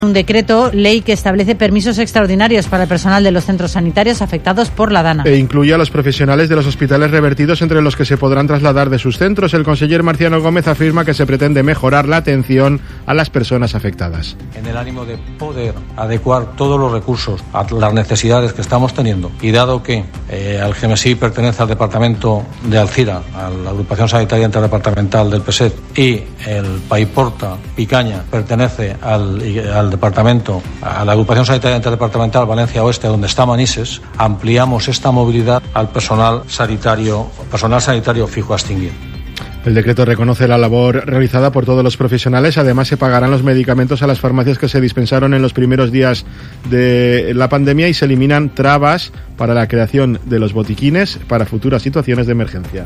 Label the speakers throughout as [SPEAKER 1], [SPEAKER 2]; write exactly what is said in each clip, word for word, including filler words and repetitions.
[SPEAKER 1] Un decreto ley que establece permisos extraordinarios para el personal de los centros sanitarios afectados por la Dana.
[SPEAKER 2] E incluye a los profesionales de los hospitales revertidos entre los que se podrán trasladar de sus centros. El conseller Marciano Gómez afirma que se pretende mejorar la atención a las personas afectadas.
[SPEAKER 3] En el ánimo de poder adecuar todos los recursos a las necesidades que estamos teniendo y dado que eh, Algemesí pertenece al departamento de Alcira, a la agrupación sanitaria interdepartamental del P S E T, y el Paiporta Picaña pertenece al, al departamento, a la agrupación sanitaria interdepartamental Valencia Oeste, donde está Manises, ampliamos esta movilidad al personal sanitario, personal sanitario fijo a extinguir.
[SPEAKER 2] El decreto reconoce la labor realizada por todos los profesionales. Además, se pagarán los medicamentos a las farmacias que se dispensaron en los primeros días de la pandemia y se eliminan trabas para la creación de los botiquines para futuras situaciones de emergencia.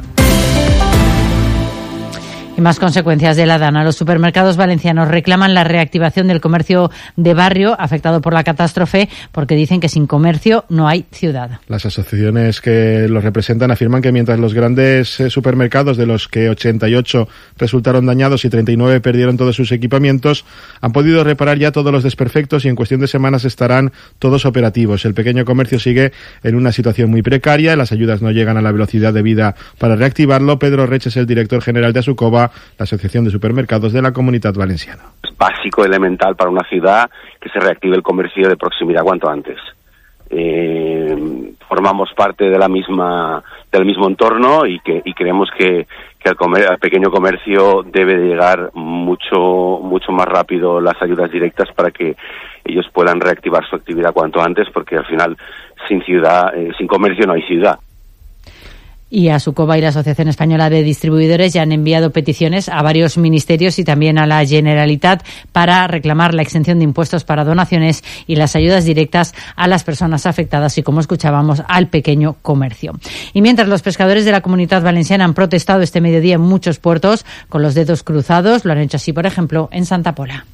[SPEAKER 1] Y más consecuencias de la Dana. Los supermercados valencianos reclaman la reactivación del comercio de barrio afectado por la catástrofe porque dicen que sin comercio no hay ciudad.
[SPEAKER 2] Las asociaciones que los representan afirman que mientras los grandes supermercados, de los que ochenta y ocho resultaron dañados y treinta y nueve perdieron todos sus equipamientos, han podido reparar ya todos los desperfectos y en cuestión de semanas estarán todos operativos. El pequeño comercio sigue en una situación muy precaria, las ayudas no llegan a la velocidad debida para reactivarlo. Pedro Rech es el director general de Asucova, la Asociación de Supermercados de la Comunidad Valenciana.
[SPEAKER 4] Es básico, elemental para una ciudad que se reactive el comercio de proximidad cuanto antes. Eh, formamos parte de la misma del mismo entorno y que y creemos que, que al, comer, al pequeño comercio debe llegar mucho mucho más rápido las ayudas directas para que ellos puedan reactivar su actividad cuanto antes, porque al final sin ciudad, eh, sin comercio no hay ciudad.
[SPEAKER 1] Y Asucova y la Asociación Española de Distribuidores ya han enviado peticiones a varios ministerios y también a la Generalitat para reclamar la exención de impuestos para donaciones y las ayudas directas a las personas afectadas y, como escuchábamos, al pequeño comercio. Y mientras los pescadores de la Comunidad Valenciana han protestado este mediodía en muchos puertos con los dedos cruzados, lo han hecho así, por ejemplo, en Santa Pola.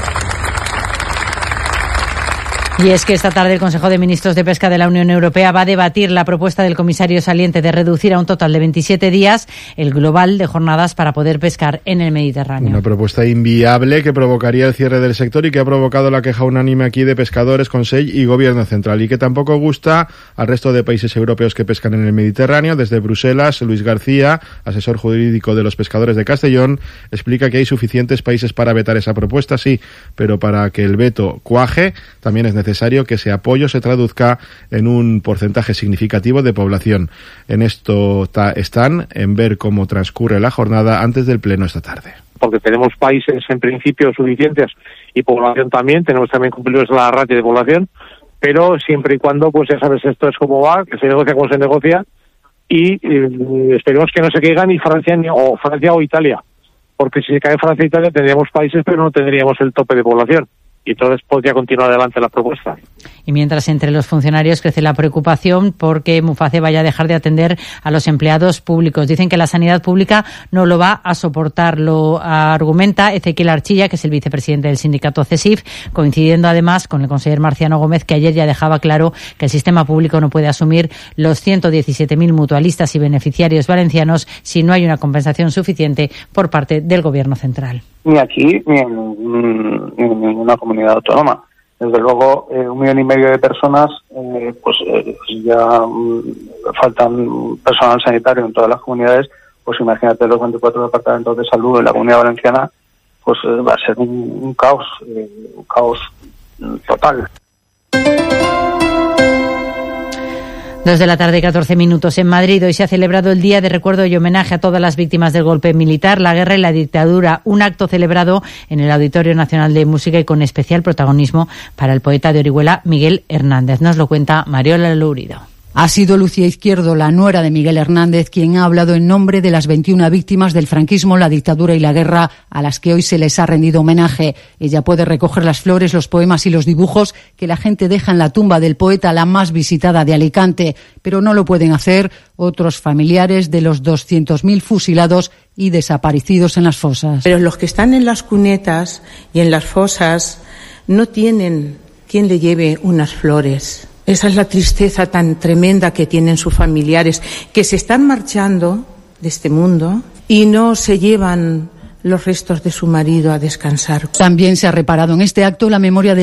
[SPEAKER 1] Y es que esta tarde el Consejo de Ministros de Pesca de la Unión Europea va a debatir la propuesta del comisario saliente de reducir a un total de veintisiete días el global de jornadas para poder pescar en el Mediterráneo.
[SPEAKER 2] Una propuesta inviable que provocaría el cierre del sector y que ha provocado la queja unánime aquí de pescadores, Consell y Gobierno Central, y que tampoco gusta al resto de países europeos que pescan en el Mediterráneo. Desde Bruselas, Luis García, asesor jurídico de los pescadores de Castellón, explica que hay suficientes países para vetar esa propuesta, sí, pero para que el veto cuaje también es necesario necesario que ese apoyo se traduzca en un porcentaje significativo de población. En esto ta, están en ver cómo transcurre la jornada antes del pleno esta tarde.
[SPEAKER 5] Porque tenemos países en principio suficientes y población también, tenemos también cumplidos la ratio de población, pero siempre y cuando, pues ya sabes, esto es como va, que se negocia como se negocia, y eh, esperemos que no se caiga ni Francia ni, o Francia o Italia, porque si se cae Francia e Italia tendríamos países pero no tendríamos el tope de población. Y entonces podría continuar adelante la propuesta.
[SPEAKER 1] Y mientras entre los funcionarios crece la preocupación porque Muface vaya a dejar de atender a los empleados públicos. Dicen que la sanidad pública no lo va a soportar. Lo argumenta Ezequiel Archilla, que es el vicepresidente del sindicato CESIF, coincidiendo además con el conseller Marciano Gómez, que ayer ya dejaba claro que el sistema público no puede asumir los ciento diecisiete mil mutualistas y beneficiarios valencianos si no hay una compensación suficiente por parte del Gobierno central.
[SPEAKER 6] Ni aquí ni en, ni en ninguna comunidad autónoma. Desde luego, eh, un millón y medio de personas, eh, pues eh, ya mm, faltan personal sanitario en todas las comunidades, pues imagínate los veinticuatro departamentos de salud en la Comunidad Valenciana, pues eh, va a ser un, un caos, eh, un caos total.
[SPEAKER 1] Dos de la tarde, catorce minutos en Madrid. Hoy se ha celebrado el Día de Recuerdo y Homenaje a todas las víctimas del golpe militar, la guerra y la dictadura. Un acto celebrado en el Auditorio Nacional de Música y con especial protagonismo para el poeta de Orihuela, Miguel Hernández. Nos lo cuenta Mariola Lourido.
[SPEAKER 7] Ha sido Lucía Izquierdo, la nuera de Miguel Hernández, quien ha hablado en nombre de las veintiuna víctimas del franquismo, la dictadura y la guerra, a las que hoy se les ha rendido homenaje. Ella puede recoger las flores, los poemas y los dibujos que la gente deja en la tumba del poeta, la más visitada de Alicante, pero no lo pueden hacer otros familiares de los doscientos mil fusilados y desaparecidos en las fosas.
[SPEAKER 8] Pero los que están en las cunetas y en las fosas no tienen quien le lleve unas flores. Esa es la tristeza tan tremenda que tienen sus familiares, que se están marchando de este mundo y no se llevan los restos de su marido a descansar.
[SPEAKER 7] También se ha reparado en este acto la memoria de